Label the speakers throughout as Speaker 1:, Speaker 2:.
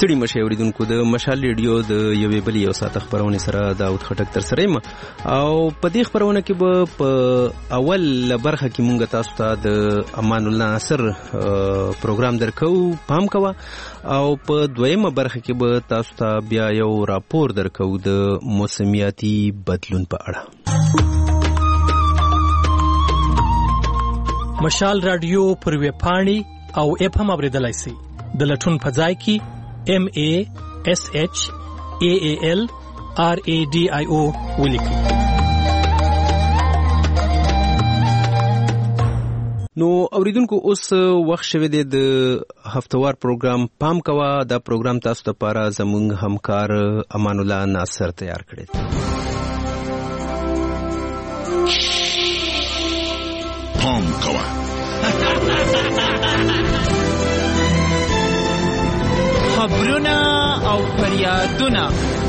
Speaker 1: ستړي مشه اوریدونکو د مشال ریډیو د یوې بلې یو ساعت خبرونه سره داود خټک تر سره یم او په دې خبرونه کې به په اول برخه کې مونږ تاسو ته د امان الله ناصر پروګرام درکو پام کوه او په دویمه برخه کې به تاسو ته بیا یو راپور درکو د موسمیاتي بدلون په اړه.
Speaker 2: مشال رادیو پر ویب پاڼې او اپ هم اوریدلای شئ. د لټون په ځای کې MASHAALRADIO ولیکئ.
Speaker 1: نو اوریدونکو اوس وخت شوه د هفتوار پروګرام پام کوه. دا پروګرام تاسو ته لپاره زموږ همکار امان الله ناصر تیار کړی.
Speaker 3: پام کوه.
Speaker 4: خبرونه او فریادونه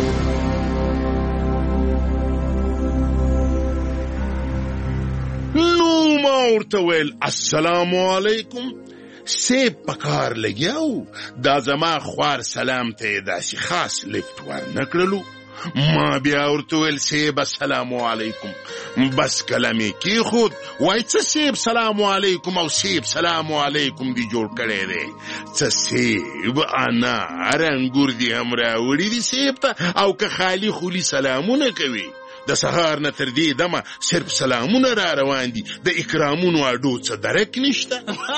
Speaker 3: نو ما ورته ویل السلام علیکم سیب پکار لګیاو دا زما خوار سلام ته داسې خاص لفت ورنکړلو. ما بیا ورته ویل سیب السلام علیکم بس کلمې کې خود وای څه سیب سلام علیکم او سیب سلام علیکم دی جوړ کړی دی. څه سیب انار انګور دی هم راوړي دي سیب ته او که خالی خولی سلامونه کوي. د سهار نه تر دې دمه صرف سلامونه را روان دي د اکرامونو اډو څه درک نشته.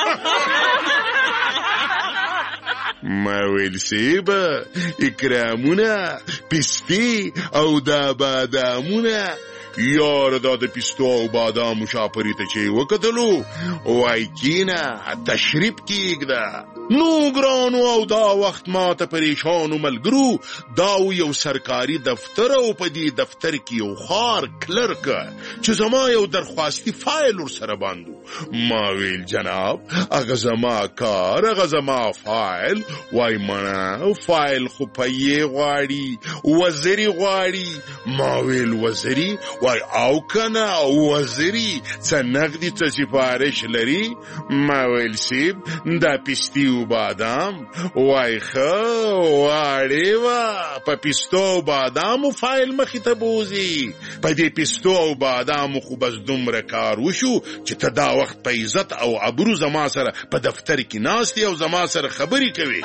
Speaker 3: ما ویل سیبه اکرامونه پستی او دا بادامونه یار دا د پستو او بادامو شاپری ته چې وکتلو وای کینا تشریف کیږده. نو ګرانو او دا وخت ما ته پریشانو ملګرو دا یو سرکاري دفتر او په دې دفتر کې یو خار کلرک چې زما یو درخواستي فایل ور سره باندو. ما ویل جناب اغه زما کار اغه زما فایل وای مانا فایل خو پې غواړي وزیری غواړي. ما ویل وزیری وای او کنه وزیری څه نقدي څه سفارش لري. ما ویل سیب دا پستی و بادام وای خو واړې وا په پستو و بادامو فایل مخې ته بوزي. په دې پستو او بادامو خو بس دومره کار وشو چې ته دا وخت په عزت او ابرو زما سره په دفتر کې ناست او زما سره خبرې کوي.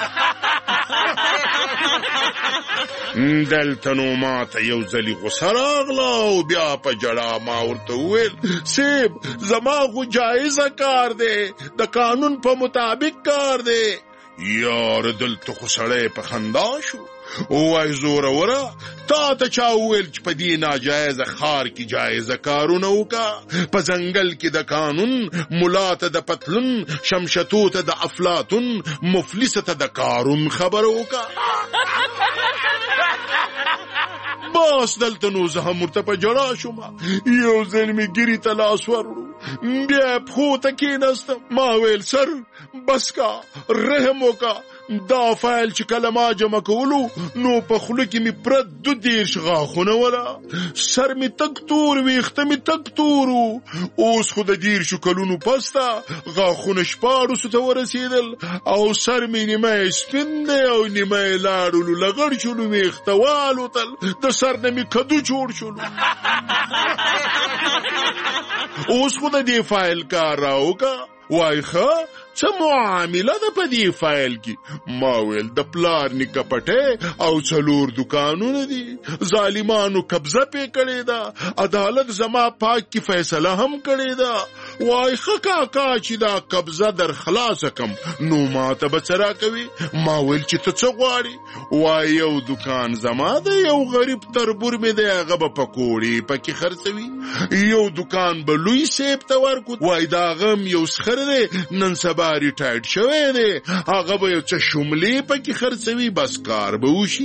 Speaker 3: دلته نو ما ته یو ځلې غوسه راغله او بیا په جړا ما ورته وویل سیب زما خو جایزه کار دی د قانون په مطابق کار دی. یار دلته خو سړی په خندا شو وای زوروره تا ته چا وویل چې په دې ناجایزه ښار کې جایزه کارونه وکړه. په ځنګل کې د قانون ملا ته د پتلون شمشتو ته د افلاطون مفلسه ته د قارون خبره وکړه. باس دلته نو زه هم ورته په جړا شوم. یو ځل مې ګیري ته لاس ورړو بیا پښو ته کېناستم. ما ویل سر بس کا رحم وکړه دا فایل چې کله ما جمع کولو نو په خوله کې مې پرت 22 غاښونه ولا سر مې تک تور ویښته مې تک تور اوس خو د 10 کلونو پسته غاښونه 14 ته ورسېدل او سر مې نیمه سپین دی او نیمه لاړو لغړ شولو ویښته والوتل د سر نه مې کدو جوړ شولو. اوس خو د دې فایل کار راوکړه وای ښه څه معامله ده په دې فایل کې. ما ویل د پلار نیکه پټی او 4 دکانونه دي ظالمانو قبضه پې کړې ده عدالت زما پاک کې فیصله هم کړې ده. وای ښه کاکا چې دا قبضه در خلاصه کم نو ما ته به څه راکوي. ما ویل چې ته څه غواړې. وای یو دکان زما ده یو غریب تربور مې دی هغه به پکوړې پکې خرڅوي. یو دکان به لوی سیب ته ورکو وای دا غم یو سخر دی نن سبا ریټایرډ شوی دی هغه به یو څه شملې پکې خرڅوي بس کار به وشي.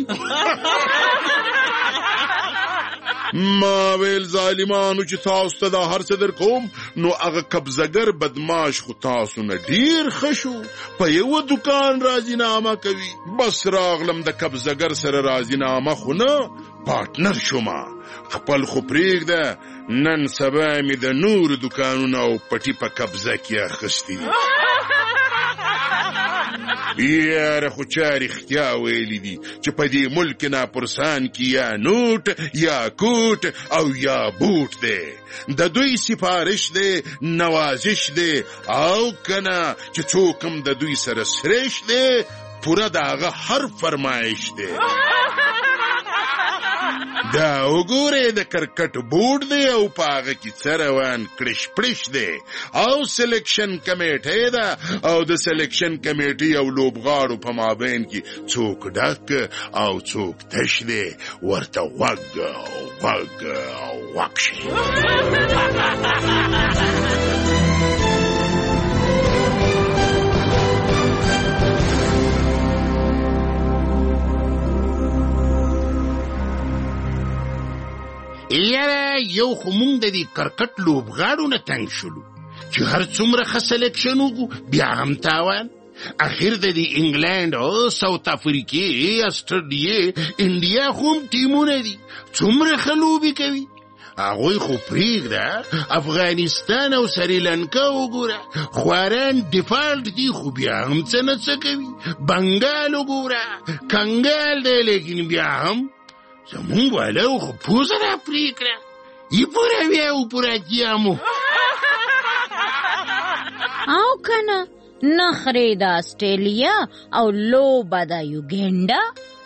Speaker 3: ما ویل ظالمانو چې تاسو ته دا هر څه در کوم نو هغه قبضګر بدماش خو تاسو نه ډیر خشو په یو دکان راضینامه کوي. بس راغلم د قبضګر سره راضینامه خو نه پارتنر شوما خپل خو پرېږده نن سبا مې د نور دکانونه او پټي په قبضه کې اخیستي. یاره خو چا رښتیا ویلي دي چې په دې ملک ناپرسان کې یا نوټ یا کوټ او یا بوټ دی د دوی سفارش دی نوازش دی او کنه چې څوک هم د دوی سره سریش دی پوره د هغه هر فرمایش دی دا وګوره د کرکټ بورډ دی او په هغه کې څه روان کړش پړش دی او سلیکشن کمیټه ده او د سلیکشن کمیټې او لوبغاړو په مابین کې څوک ډک او څوک تش دی ورته وغ شي یاره یو خو مونږ د دې کرکټ لوبغاړو نه تنګ شولو چې هر څومره ښه سلیکشن وکړو بیا هم تاوان اخر د دې انګلینډ او ساوث افریقې اسټرالیا انډیا خو هم ټیمونه دي څومره ښه لوبې کوي هغوی خو پرېږده افغانستان او سریلانکا وګوره خواران ډیفالټ دي خو بیا هم څه نه څه کوي بنګال وګوره کنګال دی لیکن بیا هم زمون والا خو پوزه را پریکړه ای پورا بیا او پورا کیامو
Speaker 5: او کنه نخری د آسټرالیا او لوبه د یوګینډا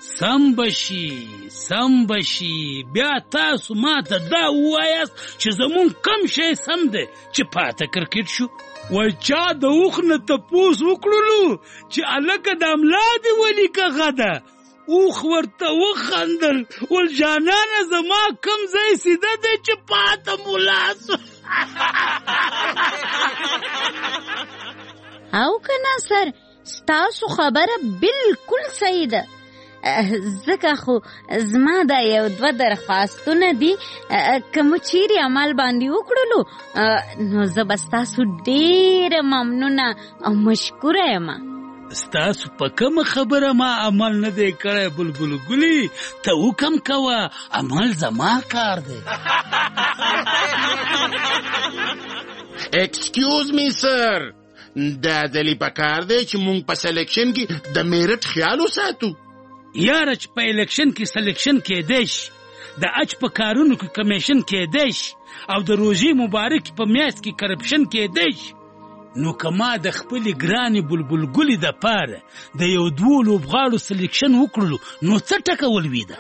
Speaker 6: سم بشي بیا تاسو ماته دا ووایاست چې زمون کم شی سم دی چې پاته کرکټ شو وای چا د اوښ نه تپوس وکړلو چې هلکه د املا دې ولیکه غده اوخ ورته وخندل ول جانانه زما کم ځای سیده دی چې پاته مولاس
Speaker 5: او کنه سر ستاسو خبره بالکل صحیح ده ځکه خو زما دا یو دوه درخواستونه دي که مو چیرې عمل باندې وکړلو نو زه به ستاسو ډېره ممنونه او مشکوره یم
Speaker 6: ستاسو په کومه خبره ما عمل نه دی کړی بلبل ګلي ته وکم کوه عمل زما کار دی
Speaker 3: ایکسکیوز می سر دا دلی پکار دی چې مونږ په سلیکشن کې د میرټ خیال وساتو
Speaker 6: یاره چې په الیکشن کې سلیکشن کېدی شي د اج په کارونو کې کمیشن کېدی شي او د روژې مبارک په میاشت کې کرپشن کېدی شي نو که ما د خپلې ګرانې بلبل ګلې دپاره د یو دوو لوبغاړو سلیکشن وکړلو نو څه ټکه ولوېده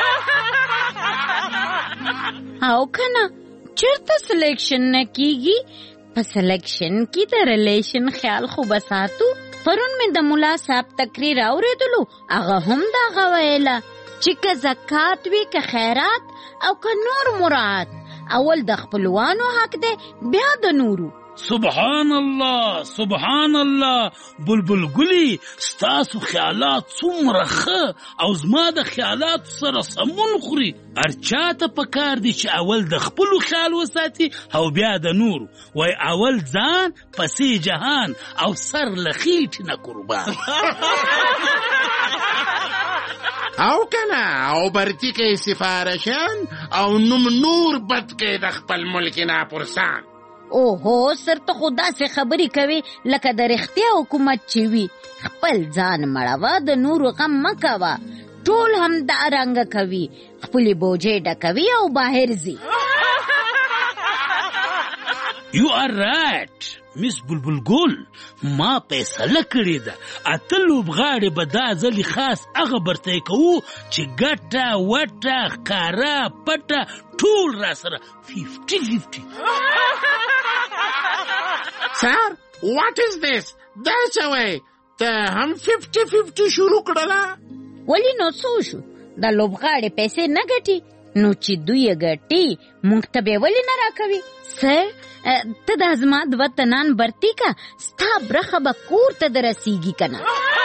Speaker 5: او کنه چېرته سلیکشن نه کیږي په سلیکشن کې د ریلیشن خیال خو به ساتو پرون مې د ملا صاحب تقریر اورېدلو هغه هم دغه ویله چې که زکات وي که خیرات او که نور مراد اول د خپلوانو حق دی بیا د نورو
Speaker 6: سبحان الله بلبل ګلي ستاسو خیالات څومره ښه او زما د خیالاتو سره سمون خوري هر چاته پکار دي چې اول د خپلو خیال وساتي او بیا د نورو وای اول ځان پسې جهان او سر له خېټې نه قربان
Speaker 3: او کنه او برتی کې سفارشان او نوم نور بد کې د خپل ملک ناپرسان
Speaker 5: اوهو سر ته خو داسې خبرې کوي لکه د رښتیا حکومت چې وي خپل ځان مړوه د نورو غم مه کوه ټول همدارنګه کوي خپلې بوجۍ ډکوي او بهر ځي
Speaker 6: You are right, Miss بلبل ګل ما فیصله کړې ده اته لوبغاړي به دا ځلې خاص هغه برتی کوو چې ګټه وټه ښکاره پټه ټول را سره 50-50
Speaker 3: سر what is this دا څه وایي ته هم 50-50 شروع کړله
Speaker 5: ولې نو څه وشو دا لوبغاړي پیسې نه ګټي نو چې دوی ګټي موږ ته به ولې نه راکوي سر ته دا زما دوه تنان برتی کا ستا برخه به کور ته درسیږي کنه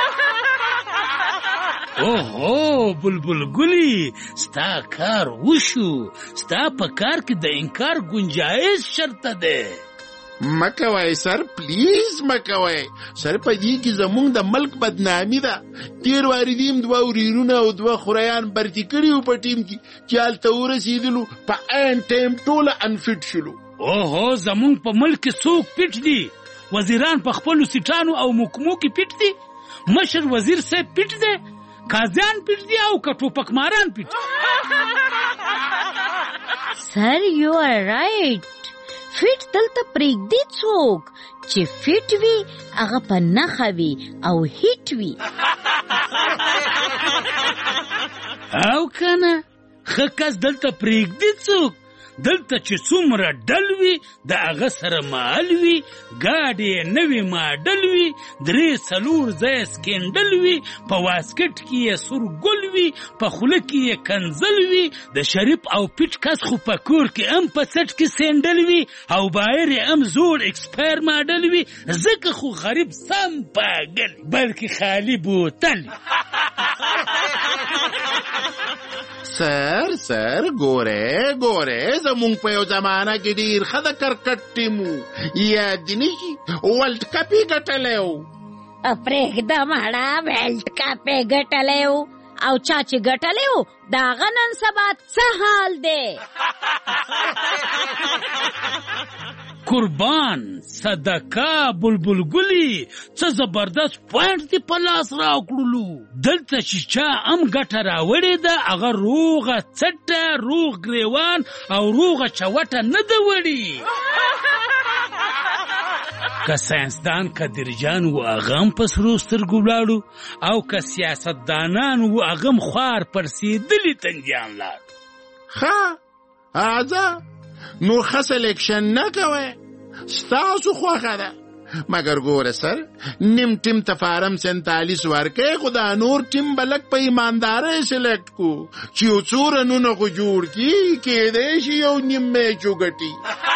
Speaker 6: اوهو بلبل ګلي ستا کار وشو ستا په کار کې د انکار گنجائش شرط ده
Speaker 3: مکوای سر پلیز مکوای سر په دې کې زمونږ د ملک بدنامي ده تیر واردیم دوه وریرونه او دوه خوریان برتی کړي او په ټیم کې چې هلته ورسېدلو په عین ټایم ټوله انفټ شلو
Speaker 6: اوهو زمونږ په ملک کې څوک پټ دي وزیران په خپلو سیټانو او محکمو کې پټ دي مشر وزیر صاحب پیټ دی، قاضیان پیټ دي او که ټوپک ماران پیټ.
Speaker 5: سر یو آر رائټ. فیټ دلته پرېږدي څوک چې فیټ وي هغه په نښه وي او هیټ وي.
Speaker 6: او کنه ښه کس دلته پرېږدي څوک دلته چې څومره ډل وي د هغه سره مال وي، ګاډې یې نوې ماډل وي، 3-4 ځایه سکینډل وي، په واسکټ کې یې سور ګل وي، په خوله کې یې کنزل وي، د شریف او پیټ کس خو په کور کې هم په سټ کې سینډل وي او بایر یې هم زوړ ایکسپایر ماډل وي، ځکه خو غریب سم پاګل بلکې خالی بوتل.
Speaker 3: سر ګوره زمونږ په یو زمانه کې ډېر ښه د کرکټ ټیم و، یاد دې نشي ورلډ کپ یې ګټلی و.
Speaker 5: پرېږده مړه، ورلډ کپ یې ګټلی و او چا چې ګټلی و د هغه نن سبا څه حال دی؟
Speaker 6: قربان صدقه بلبل ګلي څه زبردست پوینټ دې په لاس راوکړلو. دلته چې چا هم ګټه راوړې ده هغه روغه څټه، روغ ګریوان او روغه چوټه نه ده وړي. که ساینسدان قدرجان و هغه هم په سرو سترګو ولاړو او که سیاستدانان و هغه هم خوار پرسېدلي تنجان لاړ.
Speaker 3: ښه اځه نو ښه سلیکشن نه کوئ، ستاسو خوښه ده. مګر ګوره سر نیم ټیم ته فارم 47 ورکئ، خو دا نور ټیم به لږ په ایماندارۍ سلیکټ کو چې یو څو رنونه خو جوړ کي، کېدی شي یو نیم میچ وګټي.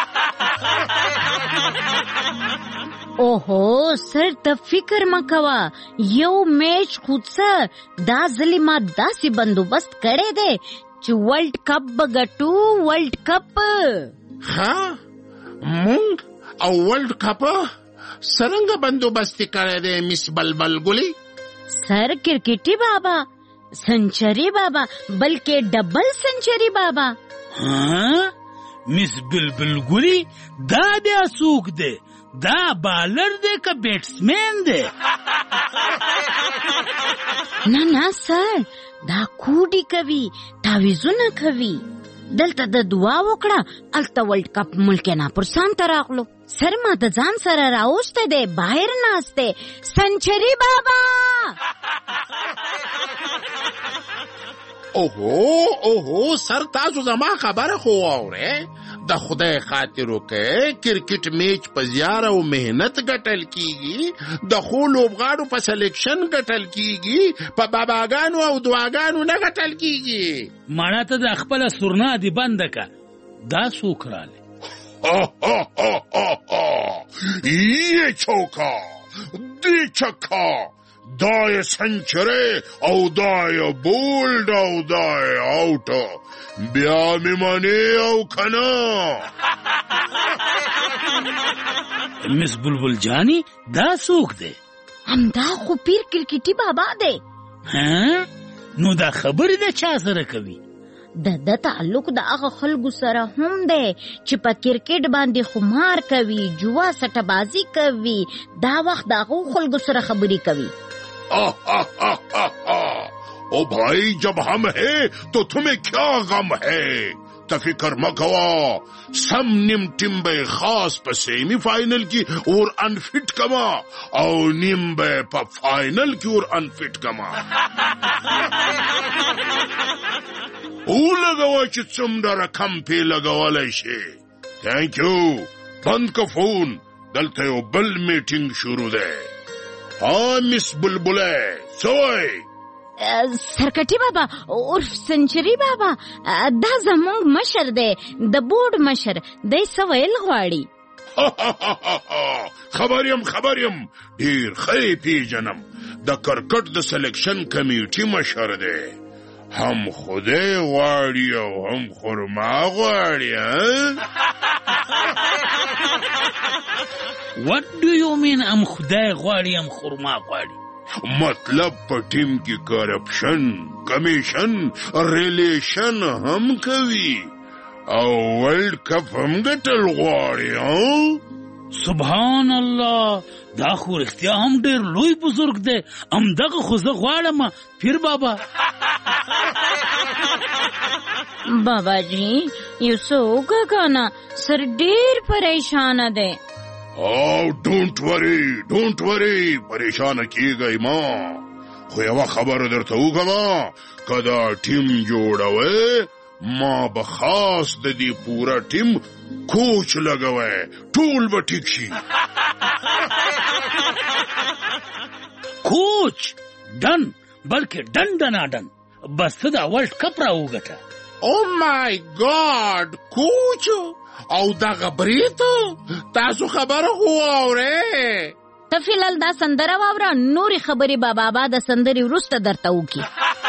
Speaker 5: اوهو سر ته فکر مه کوه، یو میچ خود څه دا ځلې ما داسې بندوبست کړی دی چې ورلډ کپ به ګټو. ورلډ کپ
Speaker 3: ها مونږ او ورلډ کپ څرنګه بندوبست کړی دی مس بلبل ګلي؟
Speaker 5: سر کرکټي بابا، سنچري بابا، بلکې ډبل سنچري بابا.
Speaker 6: ها مس بلبل ګلي دا بیا څوک دی؟ دا بالر دی که بیټسمین دی؟
Speaker 5: نه سر دا کوډي کوي، تعویذونه کوي. دلته د دعا وکړه الته ورلډ کپ ملک نه پرسان ته راغلو. سر ما د ځان سره راوسته دی، باهر ناسته سنچري بابا.
Speaker 3: اوهو سر تاسو زما خبره خو واورئ، د خدای خاطر وکئ، کرکټ میچ په زیار او مهنت ګټل کیږي، د ښو لوبغاړو په سلیکشن ګټل کیږي، په باباګانو او دعاګانو نه ګټل کیږي.
Speaker 6: مانا ته د خپله سورنا دې بنده که. دا څوک رالی؟
Speaker 3: یې چوکا دې چکا، دا یې سنچري او دا یې بولډ او دا یې آوټ، بیا مې منې او که نه؟
Speaker 6: مس بلبل جانی دا څوک دی؟
Speaker 5: همدا خو پیر کرکټي بابا دی.
Speaker 6: نو دا خبرې د چا سره کوي؟
Speaker 5: د تعلق د هغه خلکو سره هم دی چې په کرکټ باندې خمار کوي، جوا سټه بازی کوي. دا وخت د هغو خلکو سره خبرې کوي.
Speaker 3: او بھائی جب ہم ہے تو تمہیں کیا غم ہے؟ تو فکر مت کوا، سم نیم ٹیم بے خاص پہ سیمی فائنل کی اور انفٹ کما او نیم بے پہ فائنل کی اور انفٹ کما. او لگوا چې څومره رقم پې لګولی شي. تھینک یو. بند کا فون، دلته یو بل میټینګ شروع دی. ها مس بلبله سوی
Speaker 5: سرکټي بابا عرف سنچري بابا، دا زمونږ مشر دی، د بورډ مشر دی. څه ویل غواړي؟
Speaker 3: خبر یم ډېر ښه پیژنم، د کرکټ د سلیکشن کمیټي مشر دی. هم خدای غواړي او هم خرما غواړي.
Speaker 6: What do you mean هم خدای غواړي هم خرما غواړي؟
Speaker 3: مطلب په ټیم کې کرپشن، کمیشن، ریلیشن هم کوي او ورلډ کپ هم ګټل غواړي.
Speaker 6: سبحان الله، دا خو رښتیا هم ډېر لوی بزرګ دی. همدغه خو زه غواړم پیر بابا.
Speaker 5: بابا جی یو څه وکړه کنه، سر ډېر پریشانه دی.
Speaker 3: ډونټ وری پریشانه کیږئ ما. خو یوه خبره درته وکړم، که دا ټیم جوړوئ ما به خاص د دې پوره ټیم کوچ لګوئ، ټول به ټیک شي.
Speaker 6: کوچ ډن، بلکې ډن بس ته دا ورلډ کپ راوګټه.
Speaker 3: او مای ګاډ، کوچ او دغه بریتو تاسو خبره خو اورئ.
Speaker 5: ته فیلال دا سندره واوره، نورې خبرې به بابا د سندرې وروسته درته وکړي.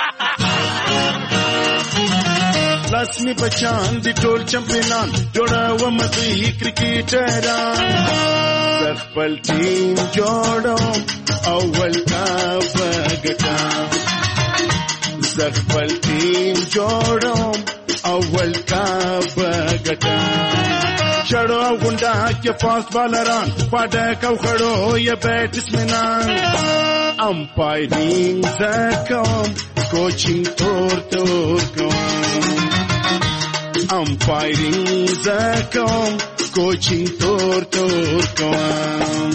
Speaker 7: لاس می بچان دی ټول چمپیانان جوړوم دوی کرکټران. زه خپل ټیم جوړوم اول کپ ګټم. زه خپل ټیم جوړوم اول کپ ګټم. چړو او غونډه کې فاست بالران، پاډک او خړو یا بیټسمنان. امپایرینګ زه کوم، کوچینګ تور کوم. امپایرینګ زه کوم، کوچینګ تور کوم.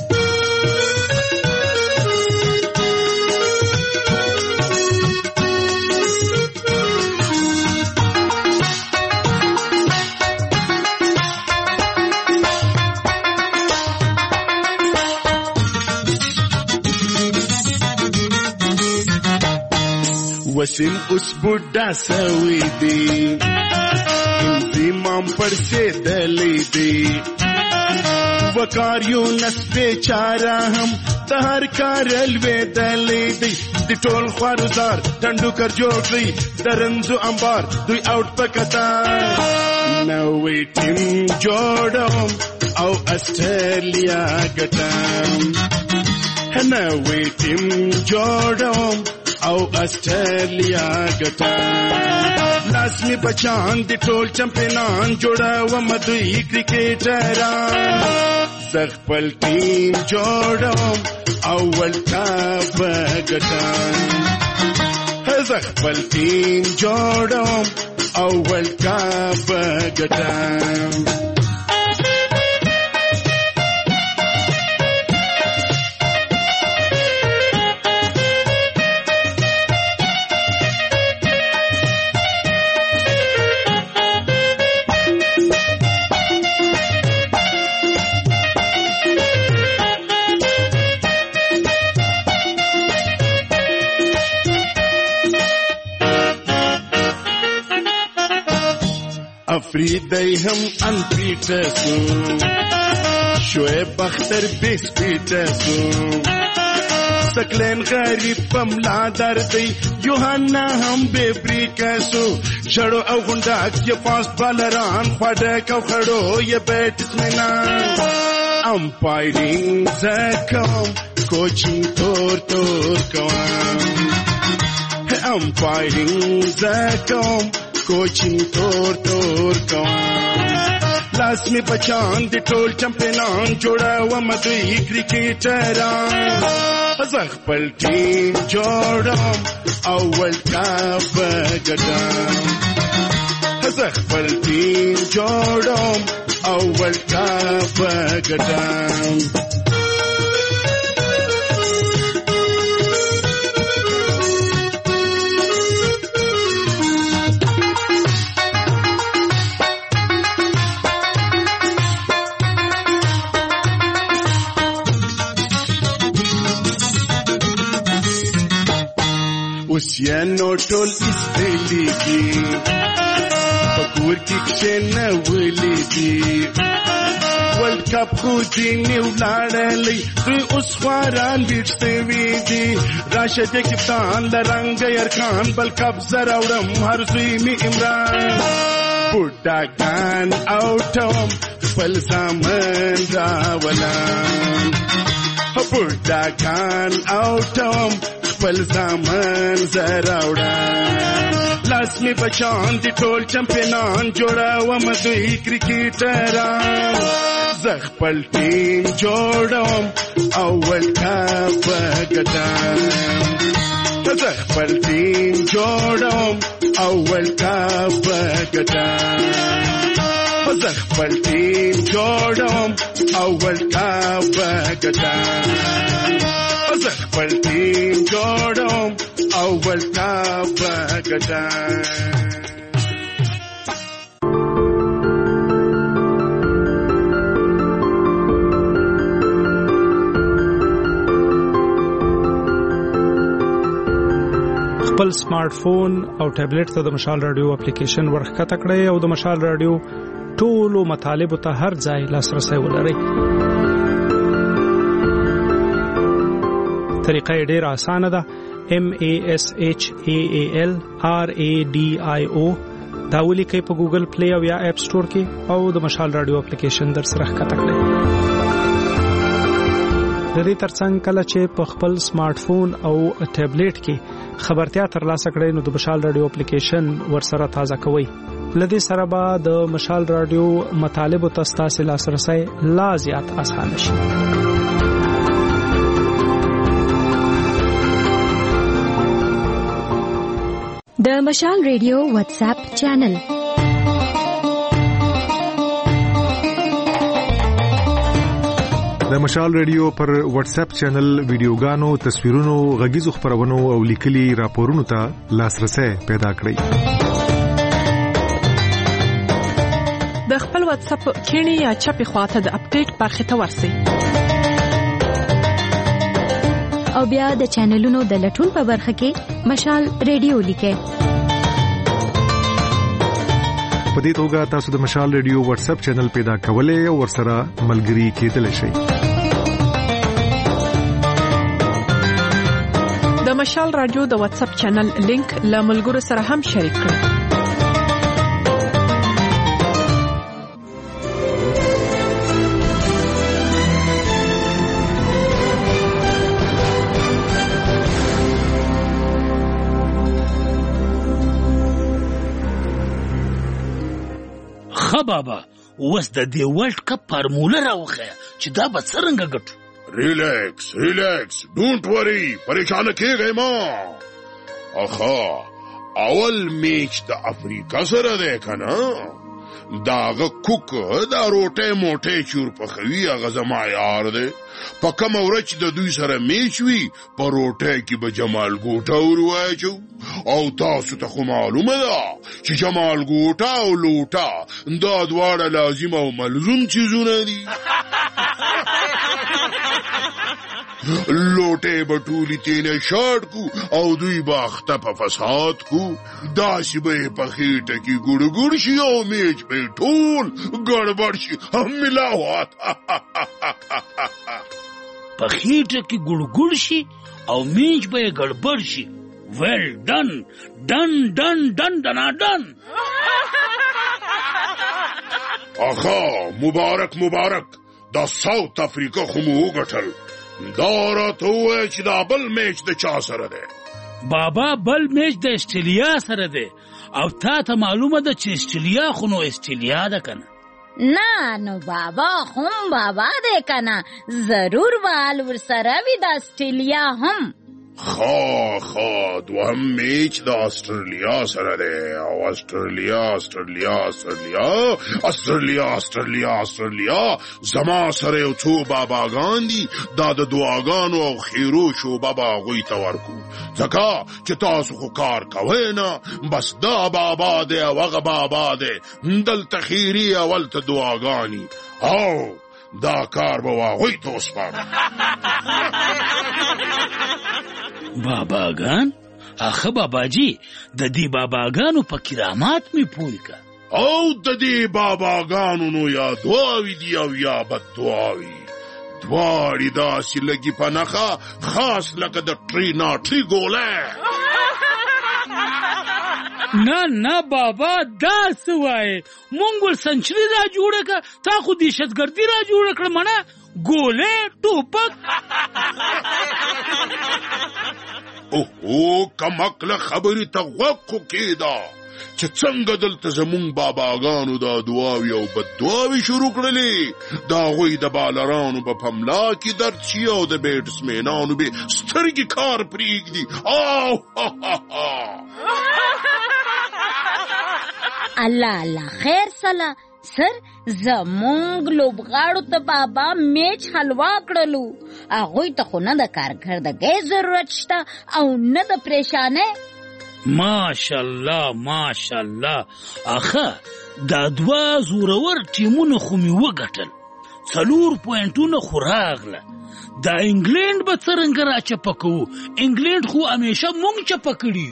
Speaker 7: وسیم اوس بوډا سوي دي، انضمام پر سیدلی دی. وکاریونس بیچاره هم د هر کار لوېدلی دی. د ټول خوارزار ټنډوکر جوړ کړئ، د رنځو انبار دوی آوټ په قطار. نوی ټیم جوړوم او اسټرالیا ګټم. نوی ټیم جوړوم او اسټرالیا ګټم. لاس می بچان دی ټول چمپیانان جوړوم دوی کرکټران. زه خپل ټیم جوړوم او ورلډ کپ ګټم. زه خپل ټیم جوړوم او ورلډ کپ ګټم. افریدی هم انپیټه سو، شعیب اختر بیسپیټه سو. سکلین غریب پملا دردی، یوهانا هم بیبریکه سو. چړو او غونډه کې فاست بالران، پاډک او خړو یا بیټسمنان. امپایرینګ زه کوم، کوچینګ تور کوم. امپایرینګ زه کوم، کوچینګ تور کوم. لاس می بچان دی ټول چمپیانان جوړوم دوی کرکټران. زه خپل ټیم جوړوم او ورلډ کپ ګټم. زه خپل ټیم جوړوم او ورلډ کپ ګټم. اوس یې نو ټول استلیږي، په کور کې کښېنه ولیږي. ورلډ کپ خو ځینې ولاړلی، دوی اوس خواران بیټ سوي دي. راشه د کپتان له رنګه یرخان، بل کپ زه راوړم هر زوی مې عمران. بوډاګان اوټوم خپل زامن راولم. بوډاګان اوټوم خپل زامن زه راوړم. لاس می بچان دی ټول چمپیانان جوړوم دوی کرکټران. زه خپل ټیم جوړوم اول کا بګدام زه خپل ټیم جوړوم اول کا بګدام زه خپل ټیم جوړوم اول کا بګدام زه خپل ټیم جوړوم اول کا بګدام
Speaker 8: خپل سمارټ فون او ټابلیټ ته د مشال رادیو اپلیکیشن ورخکته کړئ او د مشال رادیو ټولو مطالب ته هر ځای لاسرسي ولرئ. طریقه ډیره اسانه ده. MASHALRADIO دا ولیکئ په ګوګل پلی او یا اپ سٹور کې او د مشال رادیو اپلیکیشن در سره ښکته کړئ. د دې ترڅنګ کله چې په خپل سمارټ فون او ټابلیټ کې خبرتیا ترلاسه کړئ نو د مشال رادیو اپلیکیشن ورسره تازه کوئ. لدې سره به د مشال رادیو مطالب ته ستاسو لاسرسي لا زیات اسانه شي.
Speaker 9: د مشال رادیو واتس اپ چینل
Speaker 10: د مشال رادیو پر واتس اپ چینل ویډیوګانو، تصویرونو، غږیزو خبرونو او لیکلي راپورونو ته لاسرسي پیدا کړئ.
Speaker 11: د خپل واتس اپ کینی یا چپی خواته د اپډیټ برخه ته ورسئ
Speaker 9: او بیا د چینلونو د لټون په برخه کې مشال رادیو لیکئ.
Speaker 10: په دې توګه تاسو د مشال رادیو واتس اپ چینل پیدا کولای او ورسره ملګري کېدلی شئ.
Speaker 11: د مشال رادیو د واتس اپ چینل لینک له ملګرو سره هم شریک کړئ.
Speaker 6: بابا وس د دې ورلد کپ فارموله راوخه چې دا به څنګه ګټو.
Speaker 3: ریلیکس ډونټ وری، پریشان کېږئ ما. اخا اول میچ د افریقا سره دی کنه، داغه کوک دا روټه موټه چور پخوي هغه زما یار دی. په کوم ورځ د دوی سره میچ وی په روټه کې به جمال ګوټه ورواچو او تاسو ته خو معلومه ده چې جمال ګوټه او لوټه دا دواړه لازم او ملزوم چیزونه دي. لوټه بټولی تیله شاړ کو او دوی باخته په فساد کو، داسې به په خېټه کې ګوړ شي او میچ په ټول ګړبړ شي. هم ملاوات
Speaker 6: په خېټه کې ګوړ شي او میچ به ګړبړ شي. ویل ډن
Speaker 3: اخا مبارک دا ساوت افریقا خو مو وګټل. دا راته ووایه چې دا بل میچ د چا سره دی؟
Speaker 6: بابا بل میچ د استرالیا سره دی او تا ته معلومه ده چې استرالیا خو نو استرالیا ده کنه.
Speaker 5: نه نو بابا هم بابا دی کنه، ضرور بال ورسره وي د استرالیا هم.
Speaker 3: دوهم میچ د استرالیا سره دی او استرالیا زما سره یو څو باباګان دي. دا د دعاګانو او خیرو شو بابا غوی ته ورکو، ځکه چې تاسو خو کار کوئ نه، بس دا بابا دی او هغه بابا دی، دلته خیري اول ته دعاګانې او دا کار به واغوی ته وسپارم.
Speaker 6: باباګان؟ اخه باباجي د دې باباګانو په کرامات می پوی کا
Speaker 3: او د دې باباګانو نو یا دعاوی دی او یا بد دعاوی، دواړي داسې لګي په نخه خاص لکه د ټری ګوله.
Speaker 6: نه بابا دا سوای مونږ ول سنچري را جوړه کا، تا خو دهشتګردي را جوړه کړ منه ګولې ټوپک.
Speaker 3: اوه کمکله خبرې ته غوږ کېدا، چې څنګه دلته زمونږ باباګانو دا دعاوې او بددعاوې شروع کړلې د هغوی د بالرانو په پملا کې درد شي او د بیټسمینانو به سترګې کار پرېږدي.
Speaker 5: الله الله خیر سلا سر زمونږ لوبغاړو ته بابا میچ حلوا کړلو. هغوی ته خو نه د کارکردګۍ ضرورت شته او نه د پریشانۍ.
Speaker 6: ماشاءالله ماشاءالله. اخه دا دوه زورور ټیمونه خو مې وګټل، 4 پوینټونه خو راغله. دا انګلینډ به څرنګه راچپه کوو؟ انګلینډ خو همیشه مونږ چپه کړي.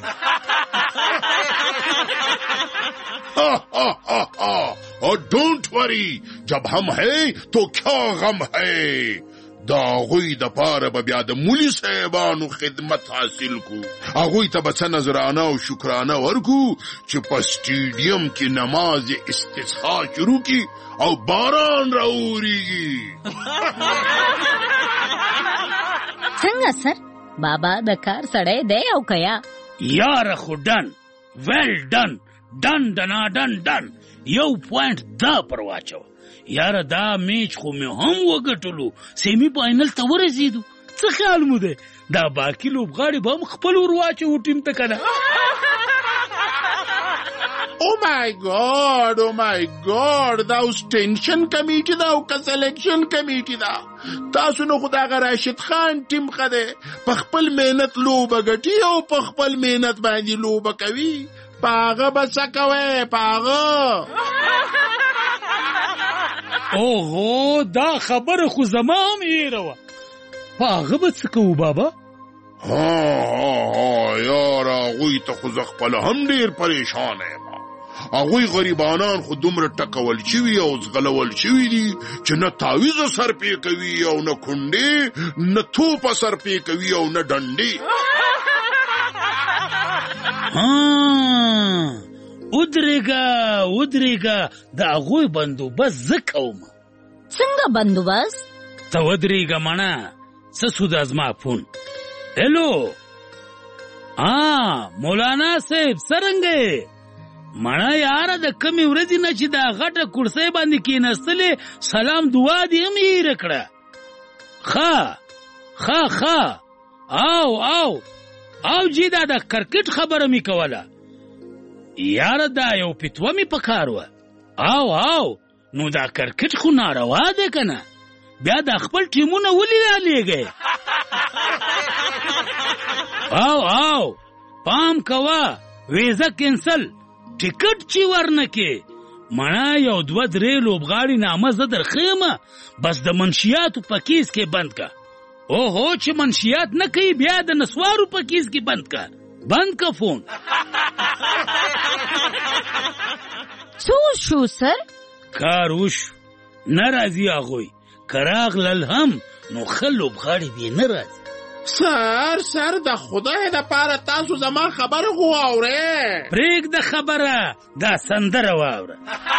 Speaker 3: ڈونٹ وری، جب ہم ہے تو کیا غم ہے. دا غوی د پاره به بیا د مولی صاحبانو خدمت حاصل کو. هغوی ته به څه نظرانه او شکرانه ورکو چې په سټیډیم کې نماز استسقا شروع کی او باران راوریږي.
Speaker 5: څنګه سر بابا د کار سړی دی او کیا؟
Speaker 6: یاره خو ډن ویل ډن ډن ډنا ډن ډن. 1 پوینټ دا پر واچو. یاره دا میچ خو مې هم وګټلو، سیمی فاینل ته ورسېدو. څه خیال مو دی دا باقي لوبغاړي به هم خپل ور واچو ټیم ته که نه؟
Speaker 7: او مای ګاډ او مای ګاډ، دا اوس ټینشن کمیټي ده او که سلیکشن کمیټي ده؟ تاسو نو خو دغه راشد خان ټیم ښه دی، په خپل محنت لوبه ګټي او په خپل محنت باندې لوبه کوي. په هغه به څه کوئ؟ په هغه
Speaker 6: اوهو دا خبره خو زما هم هیره وه. په هغه به څه کوو بابا؟
Speaker 3: یاره هغوی ته خو زه خپله هم ډېر پریشانه یم. هغوی غریبانان خو دومره ټکول شوي او زغلول شوي دي چې نه تعویزه سر پې کوي او نه کونډې، نه توپه سر پې کوي او نه ډنډې.
Speaker 6: ودرېږه د هغوی بندوبست زه کوم.
Speaker 5: څنګه بندوبست؟
Speaker 6: ته ودرېږه مڼه، څه سو دا زما فون؟ هلو مولانا صاحب څرنګه یې؟ مڼه یاره د کمې ورځې نه چې دا غټه کرسۍ باندې کېنستلې، سلام دعا دې هم هیره کړه. ښه او جی دا د کرکټ خبره مې کوله. یاره دا یو فتوا مې پکار وه. او نو دا کرکټ خو ناروا دی که نه؟ بیا دا خپل ټیمونه ولې رالیږئ؟ او پام کوه، ویزه کینسل، ټیکټ چې ورنکې. مڼه 1-2-3 لوبغاړي نامه زه درښیمه، بس د منشیاتو په کیس کې بند که. اوهو چې منشیات نه کوي بیا د نسوارو په کیس کې بند که فون.
Speaker 5: څه وشو سر؟
Speaker 6: کار وشو، نه راځي هغوی. که راغلل هم نو ښه لوبغاړي دې نه راځي.
Speaker 7: سر د خدای دپاره تاسو زما خبره خو واورئ.
Speaker 6: پرېږده خبره، دا سندره واوره.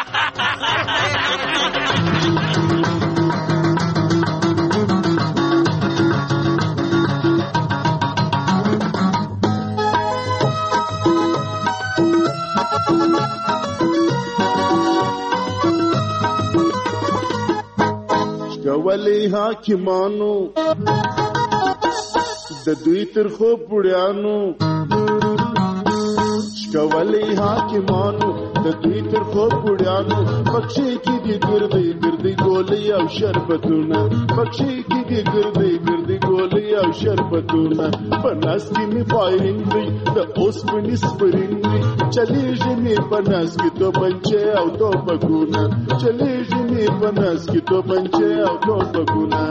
Speaker 7: شکولی حاکمانو د دوی ترخو پوړیانو، شکولی حاکمانو د دوی ترخو پوړیانو، پکښې کې دي ګردۍ ګولۍ او شربتونه، پکښې کې دي ګردۍ ګولۍ او شربتونه. په ناز کې مې فایرنګ دی د اوسپنې سپرنګ دی، چلیږي مې په ناز کې توپنچې او توپکونه، چلیږي مې په ناز کې توپنچې او توپکونه.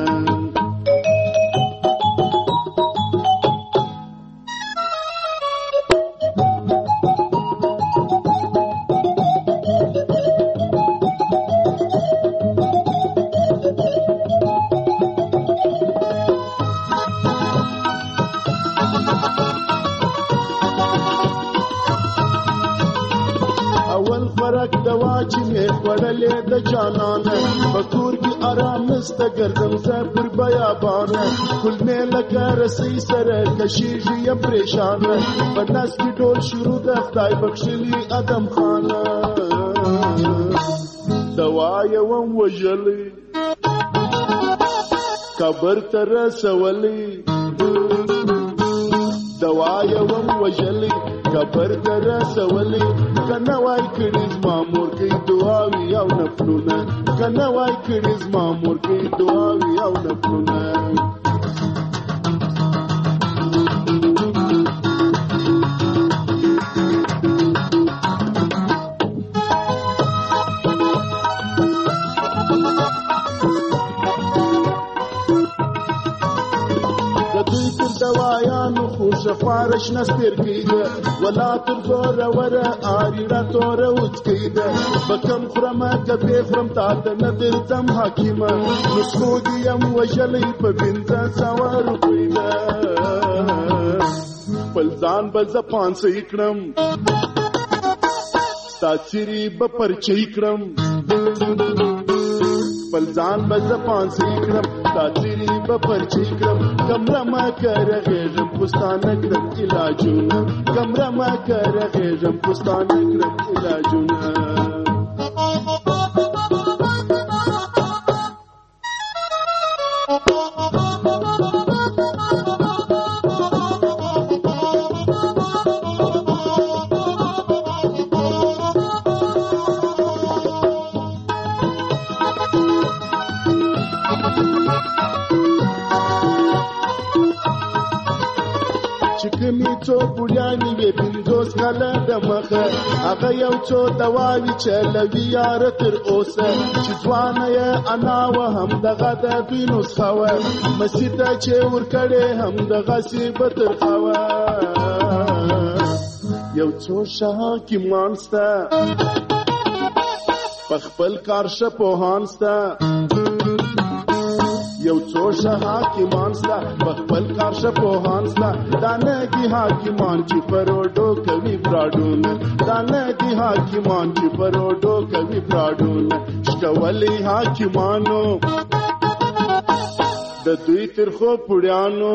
Speaker 7: اول فرق دوا چې مې خوړلې د جانانه بکور کی آرام نست گردم ز پر بیابانه کل میں لگا رسی سر کشیږي یم پریشانه بناس کی ډول شروع د خدای بخشلی ادم خانه دوايا وجلي قبر ترسولي دوايا وجلي قبر ترسولي کنا وای کړي مامور کی دعاوی او نفلونه کنا وای کړي مامور کی دعاوی او نفلونه شفارش نستر کیده ولا تر زور وره آری را تور اوچ کیده بکم خرمه کبی خرم تاته ندر تم حاکیمه نسخو دیم وجلی پا بینزا سوارو کیده پلزان بزپان سیکرم ستا چیری بپرچی کرم پلزان بزپان سیکرم تاثیری بپرچی کرم کمرہ ما کر غیرم پستان کرم علاجونا کمرہ ما کر غیرم پستان کرم علاجونا هغه یو څو دواوی چلوي یار تر اوسه چې ځوانه یې انا و هم دغه د دوی نسخه وه مسیته چې ورکړې هم دغه سی به ترخه وه یو څو حاکمان سته په خپل کار ښه پوهان سته یو څو حاکمان سته په خپل کار ښه پوهان سته دا نه دي حاکمان چې پروډو کوي براډونه دا نه دي حاکمان چې پروډو کوي براډونه شکولي حاکمانو د دوی ترخو پوډیانو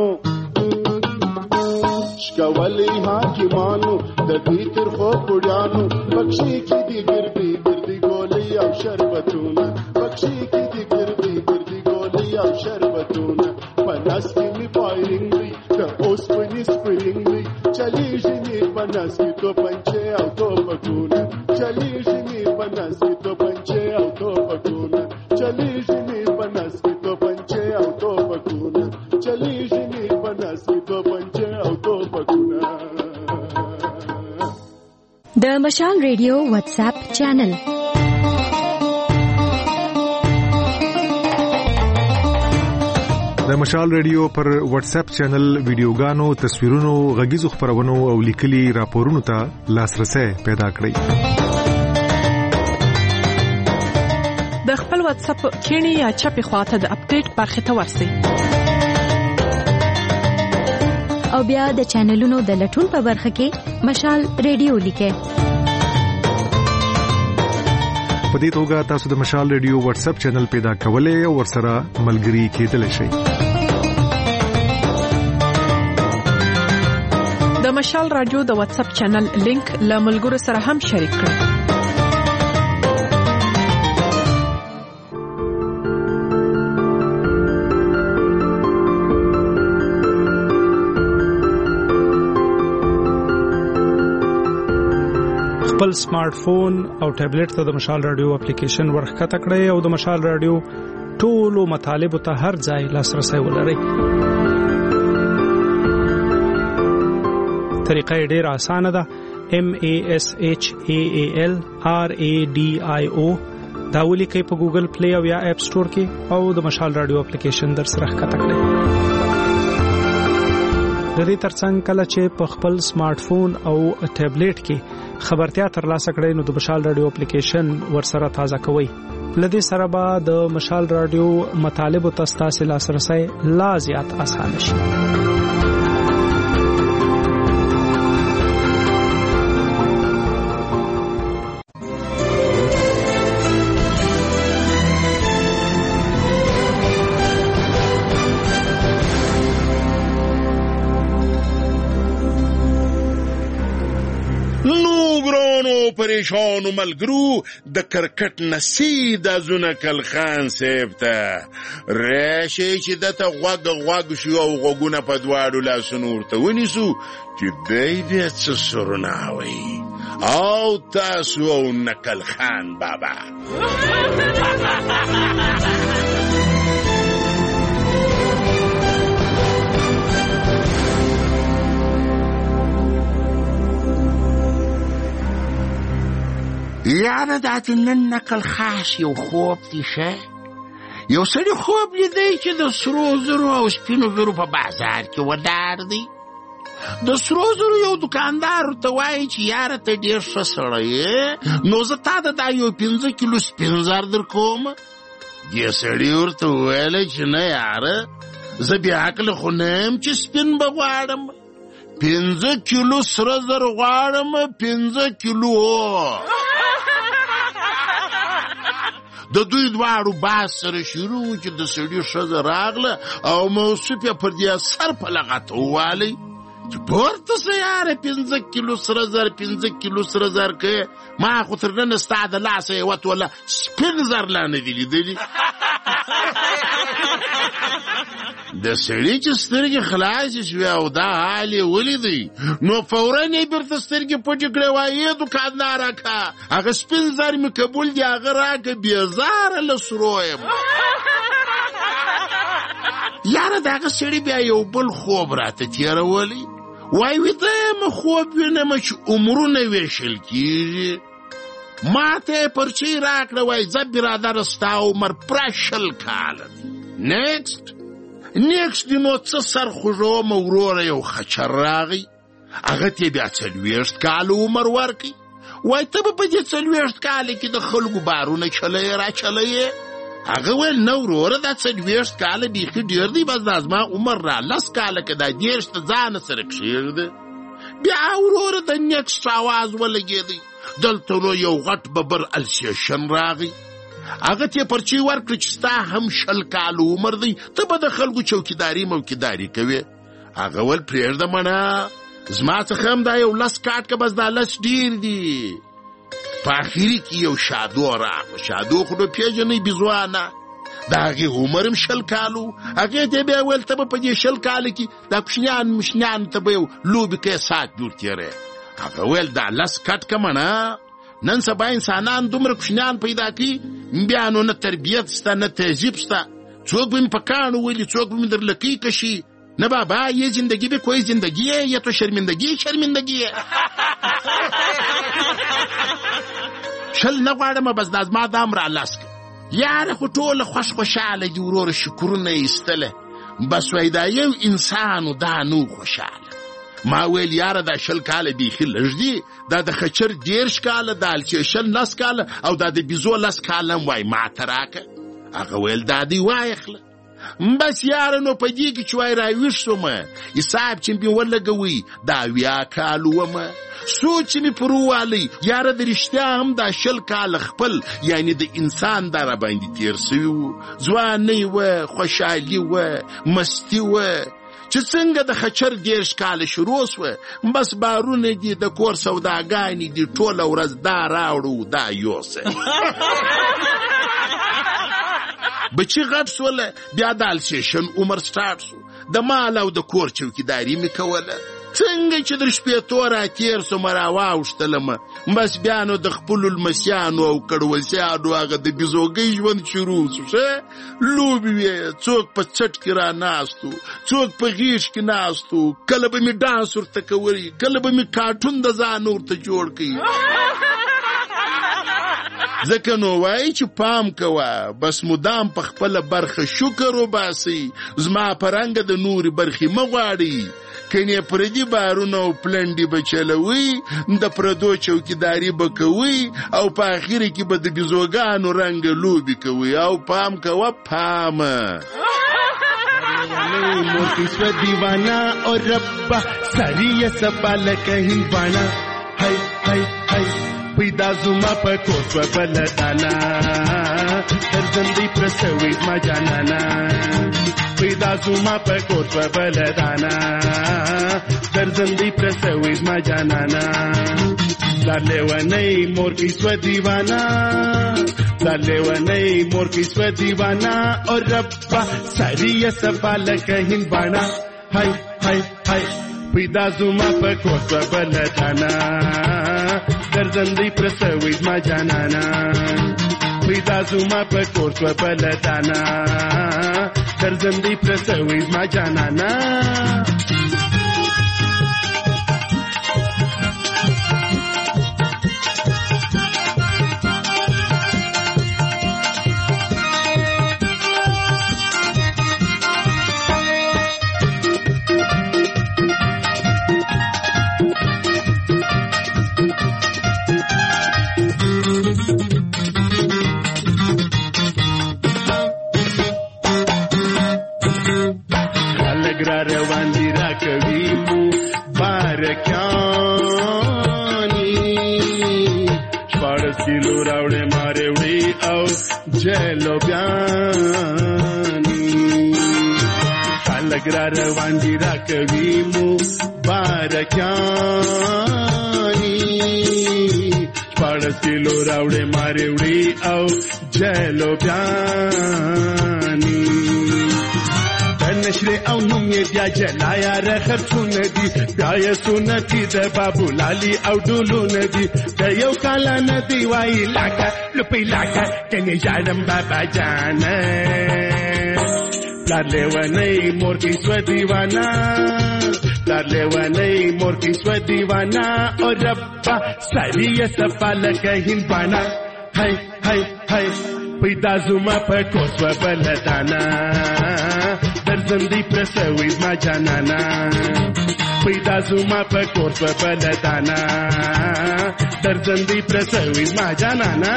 Speaker 7: شکولي حاکمانو د دوی ترخو پوډیانو بخشي کې دي ګردي ګردي ګولې او شربتونه بخشي کې دي ګردي ګردي ګولې او شربتونه پناس کې می فایرینګ دی د اوس پني سپرینګ دی چلیږي می پناس کې تو پنچه او تو پکونه چلیږي می پناس کې تو پنچه او تو پکونه چلیږي می پناس کې تو پنچه او تو پکونه چلیږي می پناس کې تو پنچه او تو پکونه
Speaker 9: د مشال ریډیو واتس اپ چینل
Speaker 10: د مشال ریډیو پر واتس اپ چینل ویډیوګانو تصویرونو غږیزو خبرونو او لیکلي راپورونو ته لاسرسي پیدا کړئ
Speaker 11: د خپل واتس اپ کینی یا چپی خواته د اپډیټ برخه ته ورسئ
Speaker 9: او بیا د چینلونو د لټون په برخه کې مشال ریډیو لیکه
Speaker 10: په دې توګه تاسو د مشال ریډیو واتس اپ چینل پیدا کولای او ورسره ملګري کېدلی شئ
Speaker 11: د مشال رادیو د واتس اپ چینل لینک له ملګرو سره هم شریک کړئ
Speaker 8: خپل سمارټ فون او ټابلیټ ته د مشال رادیو اپلیکیشن ورخکته کړئ او د مشال رادیو ټولو مطالبه ته هر ځای لاسرسي ولرئ. طریقه ډیره اسانه ده. MASHALRADIO دا ولیکئ په ګوګل پلی او یا اپ سٹور کې او د مشال رادیو اپلیکیشن در سره ښکته کړئ. د دې ترڅنګ کله چې په خپل سمارټ فون او ټابلیټ کې خبرتیا ترلاسه کړئ نو د مشال رادیو اپلیکیشن ورسره تازه کوئ. لدې سره به د مشال رادیو مطالب او تاسو لاسرسي لا زیات آسان شي.
Speaker 3: پریشانو ملګرو د کرکټ نسی د زونکل خان صاحب ته راشي چې دته غوږ شو او غوږونه په دواړو لاسونو ورته ونیسو چې دی بیا څه سرونه وایي او تاسو او نکل خان بابا.
Speaker 12: یاره دا نن نقل خاص یو خوب دی شه یو سړي خوب لیدی چې د سرو زرو او سپینو زرو په بازار کې ولاړ دی. د سرو زرو یو دکاندار ورته وایي چې یاره ته ډېر ښه سړی یې نو زه تا ته دا یو 5 کیلو سپین زر درکوم. دې سړي ورته وویل چې نه یاره زه بې عقله خو نه یم چې سپین به غواړم 5 کیلو سره زر غواړم 5 کیلو. د دوی دواړو باز سره شروع چې د سړي ښځه راغله او موصوف یې پر دې سر په لغته ووالی چې پورته سه یاره 5 کیلو سره زر 5 کیلو سره زر که ما خو تر نن ستا د لاسه یې وت ولا سپین زر لا نه دي لیدلي. د سړي چې سترګې خلاصې شوې او دا حال یې ولیدی نو فورا یې بیرته سترګې پټې کړې وایي دوکانداره که هغه سپین زر مې قبول دي هغه راکړه بېزاره له سرو یم. یاره د هغه سړي بیا یو بل خوب راته تېرولی وایي ویده یم خوب وینم چې عمرونه ویشل کېږي. ما ته یې پرچۍ راکړه وایي ځه برادره ستا عمر پوره 20 کاله دی. نیکسټ دی نو څه سر خوږوم وروره یو خچر راغی هغه ته یې بیا 40 کاله عمر ورکړي وایي ته به په دې 40 کاله کې د خلکو بارونه چلوې راچلوې. هغه ویل نه وروره دا 40 کاله بیخي ډېر دی بس دا زما عمر را 10 کاله که دا 30 ته ځانه سره کښېږده. بیا وروره د نیکسټ آواز ولګېدی دلته نو یو غټ ببر السیشن راغی هغه ته یې پرچۍ ورکړه چې ستا هم 20 کاله عمر دی ته به د خلکو چوکیداري موکیداري کوې. هغه ویل پرېږده منه زما څخه هم دا یو 10 کاټ که بس دا 10 ډېر دي. په اخري کې یو شادو راغله شادو خو نو پېژنئ بېزوانه د هغې عمر هم 20 کالو. هغې ته یې بیا ویل ته به په دې 20 کاله کې دا کوچنیان مشنیانو ته به یو لوبې کوې ساعت جوړ تېری. هغه ویل دا 10 کټ که منه نن سبا انسانان دومره کوچنیان پیدا کوي بیا نو نه تربیت شته نه تهذیب شته څوک به مې په کاڼو ولي څوک به مې در لکۍ کشي نه بابا یه زندگی به کوئی زندگی ہے یا تو شرمندگی ہے. شل نه غواړم بس دا زما دام را لاس که یاره خو ټوله خوشحاله دي وروره شکرونه یې ایستله بس وایي دا یو انسانو دا نو خوشحاله. ما ویل یاره دا 20 کاله بیخي لږ دي دا د خچر 30 کاله د الچیشن 10 کاله او دا د بیزو 10 کاله هم وایي ما ته راکه. هغه ویل دا دی وایخله بس یاره نو په دې کې چې وایي راویښ شومه حساب چې مې ولګوئ دا 20 کاله ومه سوچ مې پر ووالی یاره د رښتیا هم دا 20 کاله خپل یعنی د انسان دا را باندې تېر سوي وو ځوانۍ وه خوشحالي وه مستي وه چې څنګه د خچر 30 کاله شروع سوه بس بارونه دي د کور سوداګانې دي ټوله ورځ دا راوړو دا یوسه. بچی غټ سوله بیا د السیشن عمر سټارټ سو د مال او د کور چوکیداري مې کوله څنګه چې در 18 راتېر سومه راواوښتلمه بس بیا نو د خپلو لمسیانو او کړوسیانو هغه د بیزوګۍ ژوند شروع سو ښه لوبې وې څوک په څټ کې را ناستو څوک په غېږ کې ناستو کله به مې ډانس ورته کولی کله به مې کارټون د ځان ورته جوړ کړي. ځکه نو وایي چې پام کوه بس مدام په خپله برخه شکر وباسئ زما په رنګه د نورې برخې مه غواړئ کنې پردي بارونه او پلنډې به چلوئ د پردو چوکیداري به کوئ او په اخره کې به د بیزوګانو رنګه لوبې کوئ او پام کوه پامه.
Speaker 7: मोती स्व दीवाना और रब्बा सारी ये सवाल कहीं बाना हाय हाय हाय पैदा जुमा पर कोसवा बलदाना दर्जंदी प्रसवी मा जानाना पैदा जुमा पर कोसवा बलदाना दर्जंदी प्रसवी मा जानाना پلار لیونی مور کی سو دیوانا پلار لیونی مور کی سو دیوانا او ربا ساری صفا لکهین بانا هاي هاي هاي پیدا زما په کوڅه بلدانا ګرځندې پرسوي ما جانانا پیدا زما په کوڅه بلدانا ګرځندې پرسوي ما جانانا روان دي را کوي مو بارکانی پاړس کیلو راوړې مارې وړي او جلو بیانی نشره او نوم یې بیا جلایا رخصونه دي بیا یې سنتي د بابو لالي او ډولونه دي د یو کال نه دی وای لاګه لپی لاګه کني جادم بابا جانه پلار لیونی مور کی سو دیوانا پلار لیونی مور کی سو دیوانا او ربا ساری صفا لکهین بانا هاي هاي هاي پیدا زما په کوڅه بلدانا درځندې پرسوي ما جانانا پیدا زما په کوڅه بلدانا درځندې پرسوي ما جانانا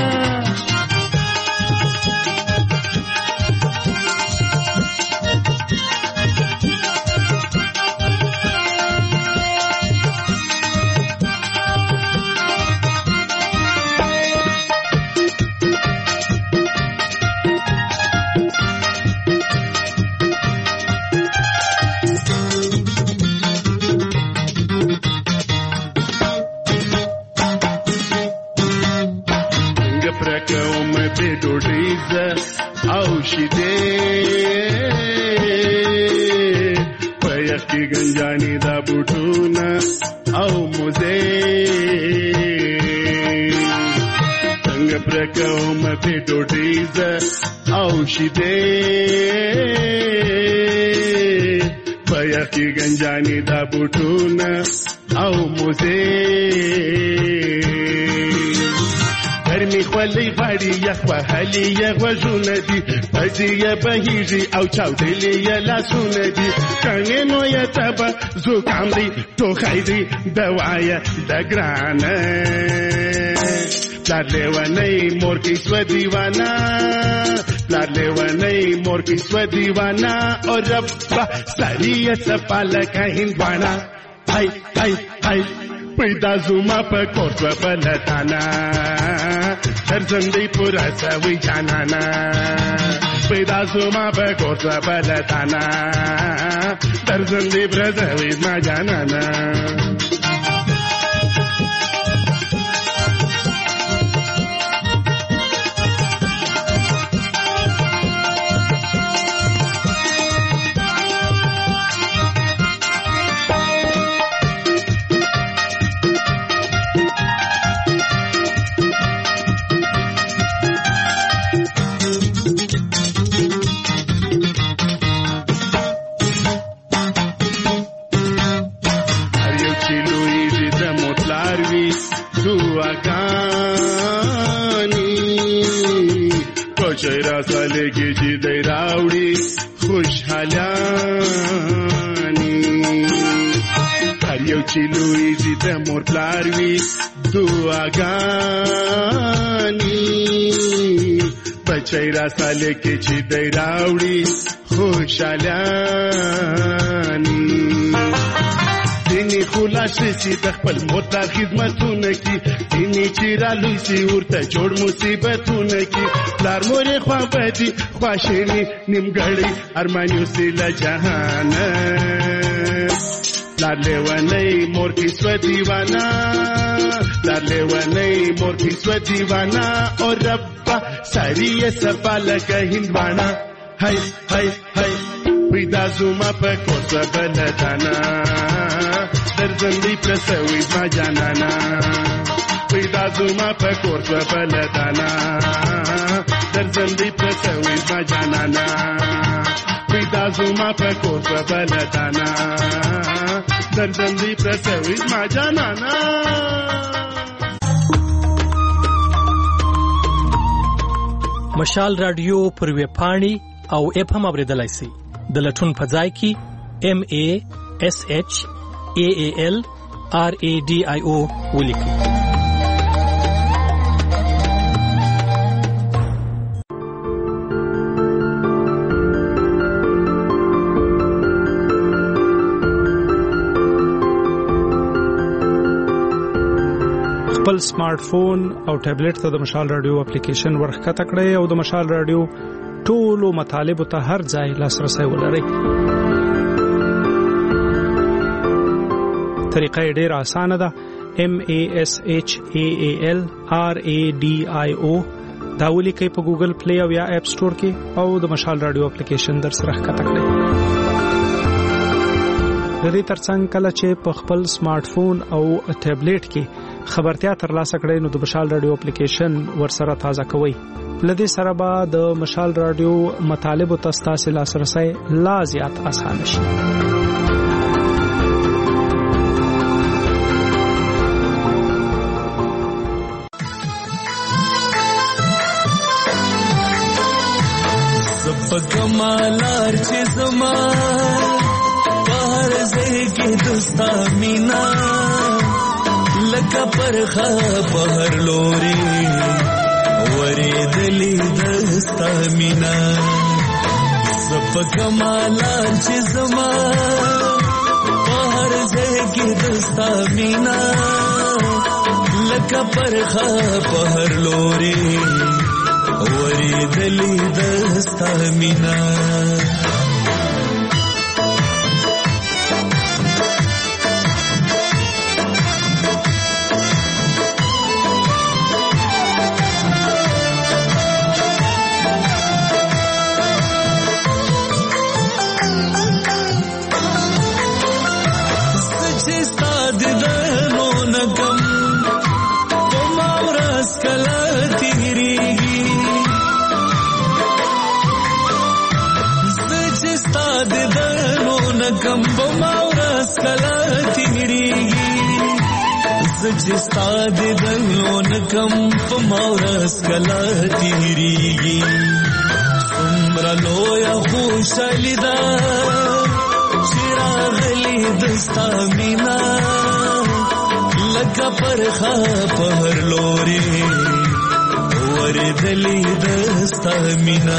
Speaker 7: गंजानी दा बुटूना औ मुझे संग प्रकौम भेटो डीज औषधे पयकी गंजानी दा बुटूना औ मुझे गर्मी خولي غړي یخ وهلي یخ وژونه دي پدې یې بهيږي او چاودلې یې لاسونه دي څنګه نو یې تبه زوکام دي ټوخای دي دوايا د ګرانه پلار لیونی مور کی سو دیوانا پلار لیونی مور کی سو دیوانا او ربا ساری صفا لکهین بانا هاي هاي هاي پیدا زما په کوڅه بلدانا درځندې پورا سوي جانانا پیدا زما په کوڅه بلدانا درځندې برځوي ما جانانا چهره ساله کې چې دی راوړي خوشحالانی هر یو چې لویږي د مور پلار وي دعاګانې په چهره ساله کې چې دی راوړي خوشحالانی دیني خلاص شي د خپل موټر خدمتونه کی دیني چې را لوي سي ورته جوړ مصیبتونه کی پلار مورې خوا پدي خواشيني نیمګړی ارمانیو سي له جهان پلار لیونی مور کی سو دیوانا پلار لیونی مور پیسو دیوانا او ربا ساری سبا لگا هندوانا هی هی هی پیدا زوما پا کورسا بلدانا در زندی پرسوی ما جانانا پیدا زوما پا کورسا بلدانا در زندی پرسوی ما جانانا پیدا زوما پا کورسا بلدانا در زندی پرسوی ما جانانا
Speaker 2: مشال رادیو پر وی پاڼې او اپ هم اوریدلای شئ د لټون په ځای کې MASHALRADIO ولیکئ.
Speaker 8: خپل سمارټ فون او ټابلیټ ته د مشال رادیو اپلیکیشن ورخکته کړئ او د مشال رادیو ټولو مطالبو ته هر ځای لاسرسي ولرئ. طریقه ډېره اسانه ده. MASHALRADIO دا ولیکئ په ګوګل پلی او یا اپ سٹور کې او د مشال رادیو اپلیکیشن در سره ښکته کړئ. د دې ترڅنګ کله چې په خپل سمارټ فون او ټابلیټ کې خبرتیا ترلاسه کړئ نو د مشال رادیو اپلیکیشن ورسره تازه کوئ. لدې سره به د مشال رادیو مطالبو ته ستاسو لاسرسي لا زیات اسانه شي.
Speaker 13: کمالار چې زما بهر زګي دستا مینا لکه پرخه بهر لوري ورېدلې دستا مینا سب کمالار چې زما بهر زګي دستا مینا لکه پرخه بهر لوري ورېدلې دستا مینا جستا دې دلون کم په مورس کلا تیریږي عمر لویا خوشالي دا چراغلی دستا مینا لکه پرخه پهر لوري ورېدلې دستا مینا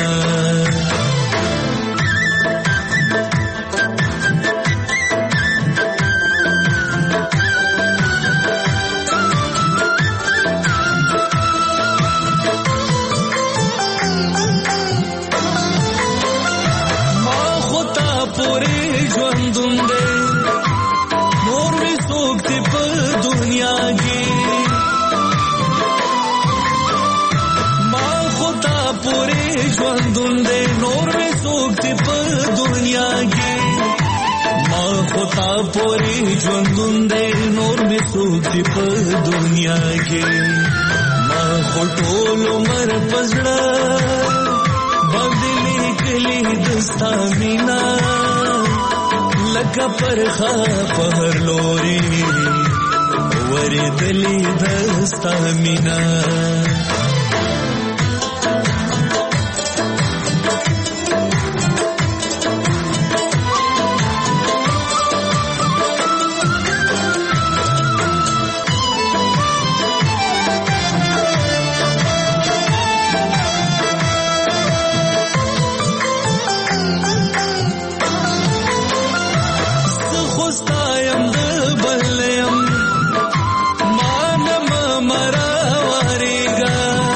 Speaker 13: پوری ژوندون دې نور می سوکتی په دنیا کې ما خټول عمر پزړه بدلی کلی دستا مینا لکه پرخه پهر لوري ورېدلې دستا مینا مرا واريگا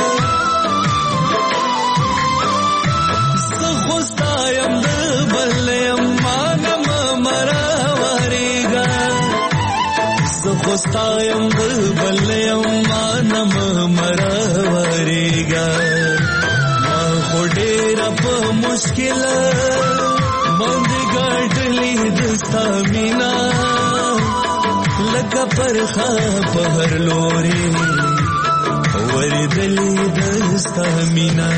Speaker 13: خستایم بلیم مانم مرواریگا ما خودیر په مشکل باندې ګټلې دستا مینا لکه پرخه په هر لوري وردلې دستا مینا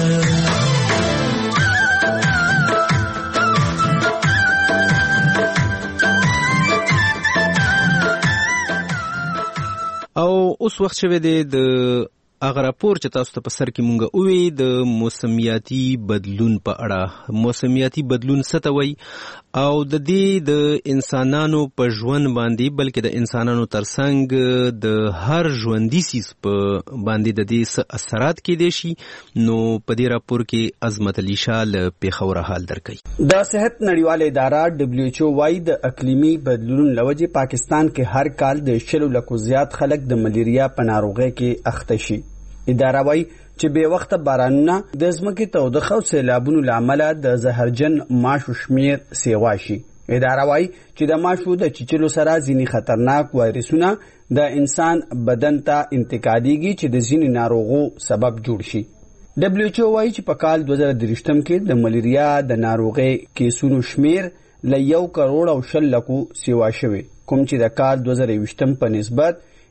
Speaker 1: او اوس وخت شوه د اغه راپور چې تاسو ته په سر کې مونږ اوې د موسمیاتي بدلون په اړه. موسمیاتي بدلون څه ته وایي او د دې د انسانانو په ژوند باندې بلکې د انسانانو ترڅنګ د هر ژوندي سیس په باندې د دې څه اثرات کېدای شي. نو په دې راپور کې عظمت علي شاه له پیښور حال درکوي.
Speaker 14: د صحت نړیواله اداره WHO وايي د اقلیمي بدلون لوجې پاکستان کې هر کال د 100 لکو زیات خلک د ملیریا په ناروغۍ کې اخته شي. اداره وايي چې به وخت بارانونه د ځمکې تودوخه او سیلابونو لامل د زهرجن ماشو شمیر سیوا شي. اداره وايي چې د ماشو د چیچلو سره ځینې خطرناک وایرسونه د انسان بدن ته انتقالېږي چې د ځینې ناروغو سبب جوړ شي. WHO وايي چې په کال 2023 کې د ملیریا د ناروغۍ کیسونو شمیر ل 1.20 سیوا شوی، کوم چې د کال 2020 په نسبت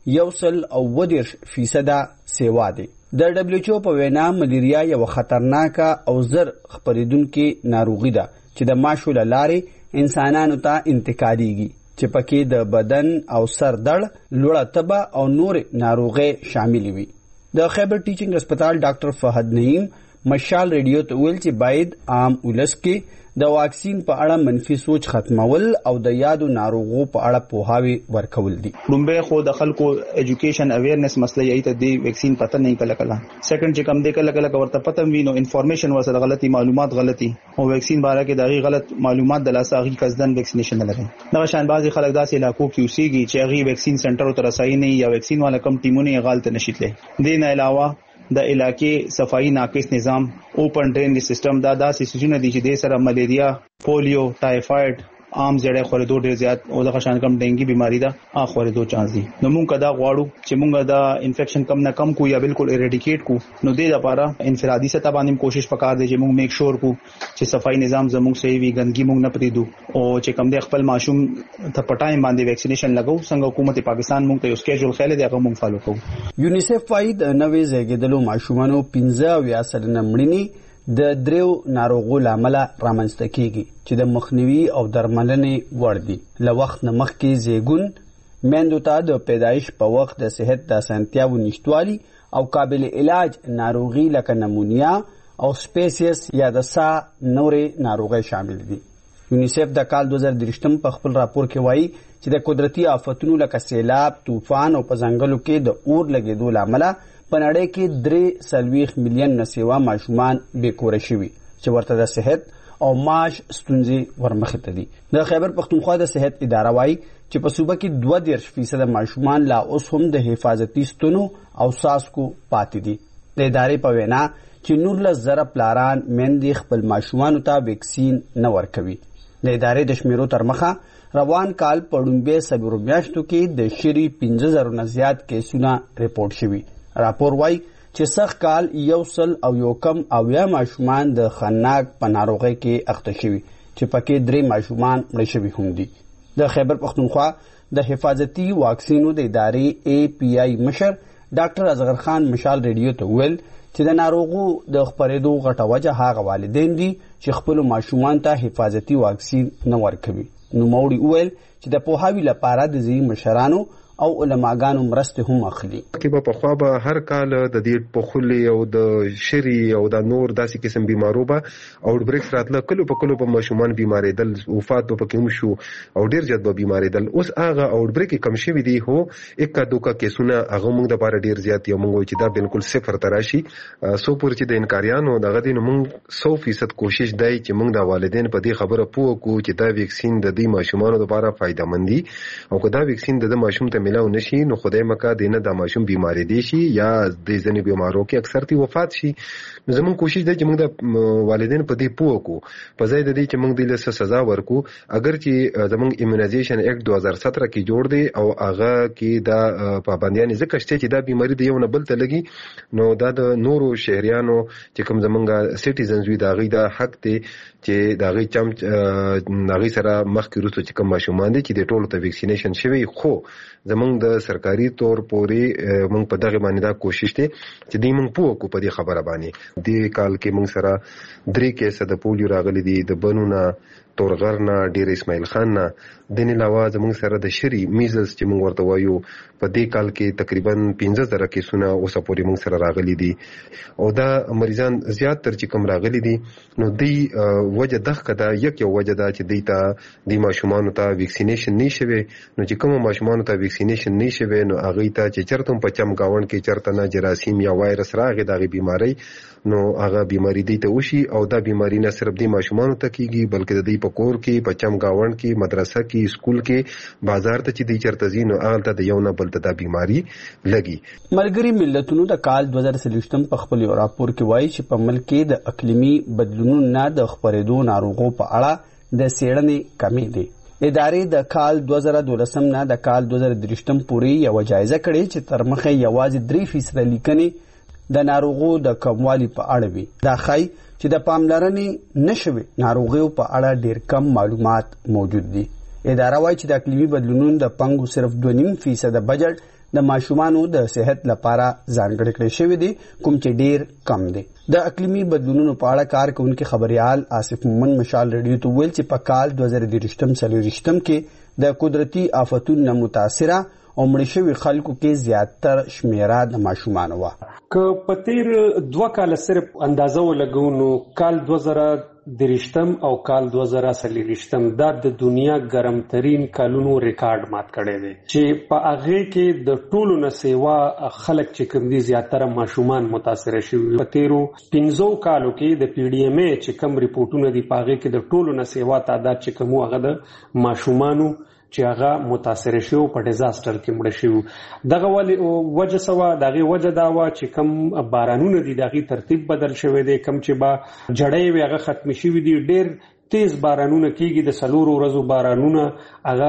Speaker 14: 1.2% سیوا دی. د WHO په وینا ملیریا یو خطرناکه او زر خپریدونکې ناروغي ده چې د ماشو له لارې انسانانو ته انتقالېږي، چې پکې د بدن او سر درد، لوړه تبه او نور ناروغۍ شامل وي. د خیبر ټیچینګ هسپتال ډاکټر فهد نعیم مشال ریډیو ته ویل چې باید عام ولس کې د واکسین په اړه منفي سوچ ختمول او د یادو ناروغو په اړه پوهاوی ورکول دي.
Speaker 15: لومبه خو د خلکو ایجوکیشن اویرنس مسله یې ته دی ویکسین پته نه کله سیکنډ چې کم دی کله ورته پته وینو انفارمیشن ورسره غلطي معلومات غلطي او ویکسین باره کې دغه غلط معلومات د لاساغي قصدن ویکسینیشن نه لري. دا شان بعضي خلک داسې علاقو کې اوسېږي چې هغه ویکسین سنټر ته رسایي نه یا ویکسین والا کم ټیمونه غلط نشیتله. دین علاوه د علاقې صفائی ناقص نظام، اوپن ډرین سیستم دا داسې سيزونه دي چې د سره ملیریا، پولیو، ټایفاید، عام زړه خورېدو ډېر زیات او د خشان کم ډینګي بیماری دا خورېدو چانس دي. نو موږ دا غواړو چې موږ دا انفیکشن کم نه کم کو یا بالکل اریډیکیټ کو. نو دې لپاره انفرادي سطح باندې کوشش وکړو چې موږ میک شور کو چې صفائی نظام زموږ صحیح وي، ګندګي موږ نه پریدو او چې کم د خپل ماشوم ته پټایم باندې ویکسینیشن لګو. څنګه حکومت پاکستان موږ ته یو سکیجول خېل دی هغه موږ فالو کوو.
Speaker 14: یونیسف وايي د نوې زیږیدلو ماشومانو 15% مړینې د دریو ناروغو لامل رامنځته کیږي چې د مخنیوي او درملنې وړ دي. له وخت نه مخکې زیږون میندو ته د پیدایش په وخت د صحت د اسانتیاوو نشتوالي او قابل علاج ناروغي لکه نمونیا او سپیسیس یا د سا نورې ناروغۍ شامل دي. یونیسف د کال 2023 په خپل راپور کې وایي چې د قدرتي آفتونو لکه سیلاب، طوفان او په ځنګلو کې د اور لګېدو لامل په نړۍ کې 3 ملیون نسیوا ماشومان بیکوره شوي چې ورته د صحت او معاش ستونزې ورمخې ته دي. د خیبر پښتونخوا د صحت اداره وايي چې په صوبه کې 22% ماشومان لا اوس هم د حفاظتي ستونو او ساسکو پاتې دي. د ادارې په وینا چې 19,000 پلاران میندې خپل ماشومانو ته ویکسین نه ورکوي. د ادارې د شمیرو تر مخه روان کال په ډومبه سبرو میاشتو کې د 15,000 نه زیات کیسونه ریپورت شوي. راپور وايي چې سخت کال 101 ماشومان د خناق په ناروغۍ کې اخته شوي چې پکې 3 ماشومان مړ شوي هم دي. د خیبر پښتونخوا د حفاظتي واکسینو د ادارې API مشر ډاکټر اصغر خان مشال ریډیو ته ویل چې د ناروغو د خپرېدو غټه وجه هغه والدین دي چې خپل ماشومان ته حفاظتي واکسین نه ورکوي. نو موري ویل چې د پوهاوی لپاره د ځینې مشرانو او علماګانو مرسته هم اخلي.
Speaker 10: کې په خوا به هر کال د دې په خولي او د شری او د نور داسې قسم بیمارو به اوټ بریکس راتله، کلو په ماشومان بیماریدل، وفات په کوم شو او ډیر زیات به بیماریدل. اوس هغه اوټ بریک کم شوی دی، هو اکا دوکا کیسونه هغه موږ د لپاره ډیر زیات یو موږ چې دا بالکل صفر تراشي. سو پور چې د انکاریانو دغه دین موږ 100% کوشش دی چې موږ د والدین په دې خبره پوه کو چې دا ویکسین د دې ماشومانو لپاره فائدہ مند دي او که دا ویکسین د ماشوم ته ملاو نشي نو خدای مکه دینه د ماشوم بیماری دي شي یا د ځینې بیمارو کې اکثر تی وفات شي. نو زموږ کوشش دی چې موږ د والدین په دې پوه کو په ځای د دې چې موږ د له سزا ورکو. اگر چې زموږ ایمونایزیشن اکټ 2017 کې جوړ دی او هغه کې دا پابندیان ځکه چې دا بیماری د یو نه بل ته لګي نو دا د نورو شهريانو چې کوم زمونږ سټیزنز وي دا غي دا حق دی چې دا غي چم ناغي سره مخکې روسو چې کوم ماشومان دي چې د ټولو ته ویکسینیشن شوی خو زمونږ د سرکاري تور پورې موږ په دغه باندې دا کوشش دی چې دوی موږ پوه کو په دې خبره باندې. دې کال کې موږ سره 3 کیسه د پولیو راغلي دي د بنونه تورغر نه ډیر اسماعیل خان نه د نه علاوه زموږ سره د شری میزلز چې موږ ورته وایو په دې کال کې تقریبا 15,000 کیسونه اوسه پورې موږ سره راغلي دي او دا مریضان زیات تر چې کوم راغلي دي نو دی وجه دغه کدا یو وجه دا چې دیتا د ماشومان ته ویکسینیشن نشوي نو چې کوم ماشومان ته ویکسینیشن نشوي نو هغه ته چې چرته په چم گاون کې چرته نه جراثیم یا وایرس راغی دغه بیماری نو هغه بیماری دی ته وشي او دا بیماری نه صرف د ماشومان ته کیږي بلکې د دې په کور کې په چم گاون کې مدرسه کې سکول کې بازار ته چې دی چرته زینو هغه ته یو نه بل ته دا بیماری لګي.
Speaker 14: ملګری ملتونو د کال 2023 په خپل راپور کې وایي چې په ملک کې د اقلیمي بدلونونو نه د خپرېدو ناروغو په اړه د څېړنې کمی دي. ادارې د کال 2012 نه د کال 2023 پورې یو جایزه کړې چې تر مخه یوازې 3% لیکنې د ناروغو د کموالي په اړه وي. دا ښایي چې د پاملرنې نشوي ناروغیو په اړه ډیر کم معلومات موجود دي. اداره وايي چې د اقلیمي بدلونونو د پنګو صرف 2.5% بجټ د ماشومانو د صحت لپاره ځانګړی کړی شوی دی کوم چې ډیر کم دی. د اقلیمي بدلونونو په اړه کار کوونکي خبريال آصف مومن مشال ریډیو ته ویل چې په کال 2023 کې د قدرتي آفتونو نه متاثره او مړ شوي خلکو کې زیاتره شمیره د ماشومانو وه.
Speaker 16: که په تیر 2 کال صرف اندازه ولګو نو کال 2023 او کال 2024 دا د دنیا ګرمترین کالونو ریکارډ مات کړی دی چې په هغه کې د ټولو نه سیوا خلک چې کوم دي زیاتره ماشومان متاثر شوي. په تیرو 15 کالو کې د پی ډی ایم ای چې کوم ریپورتونه دي په هغه کې د ټولو نه سیوا تعداد چې کوم هغه د ماشومانو چې هغه متاثر شو په ډیزاستر کې مړ شو. دغه وجه سوا دغه وجه دا و چې کم بارانونه دي دغه ترتیب بدل شوی دی کم چې با جړې وی هغه ختم شوی دی ډیر تیز بارانونه کیږي د سلور ورځو بارانونه هغه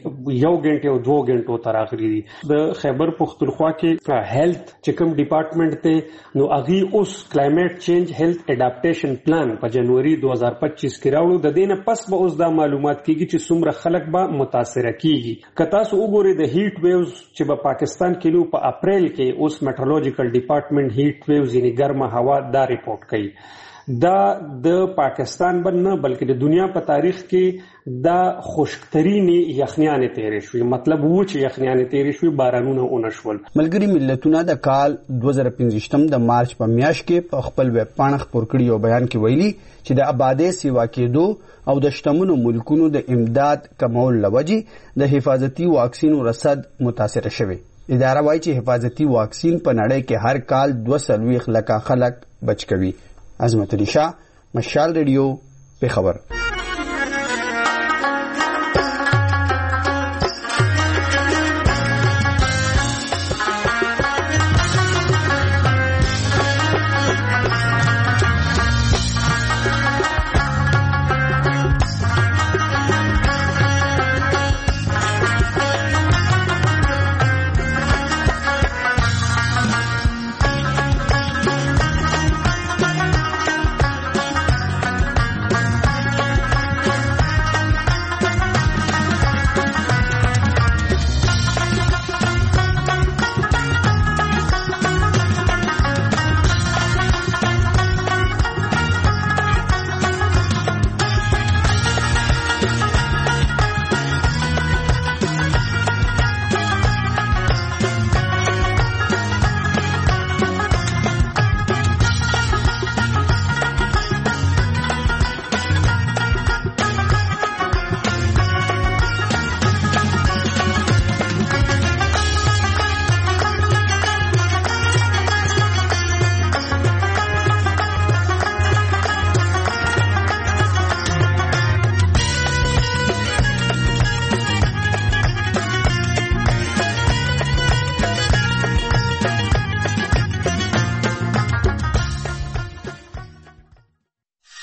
Speaker 16: 1 غنټه او 2 غنټو تر راغلي دي. د خیبر پختونخوا کې هیلث چې کوم ډپارټمنټ ته نو هغه اوس کلایمټ چینج هیلث اډاپټیشن پلان په جنوري 2025 کې راوړو. د دینه پس به اوس دا معلومات کیږي چې څومره خلک به متاثر کیږي. کتا سو وګوري د هیټ ویوز چې په پاکستان کې نو په اپریل کې اوس میټرولوژیکل ډپارټمنټ هیټ ویوز یعنی ګرمه هوا دا ریپورت کوي. دا د پاکستان نه بلکې د دنیا په تاریخ کې دا خشکترین یخنیانې تیرې شوې مطلب و چې یخنیانې تیرې شوې بارانونه ونشول.
Speaker 14: ملګری ملتونه د کال 2015 د مارچ په میاشت کې په خپل ویب پاڼه خپور کړي او بیان کې ویلي چې د آبادی سیوا کېدو او د شتمنو ملکونو د امداد کمول لوجې د حفاظتي واکسینو رصد متاثر شوی. اداره وايي چې حفاظتي واکسین په نړۍ کې هر کال 2.2 لک خلک بچ کوي. عظمت علی شاه مشال ریډیو په خبر.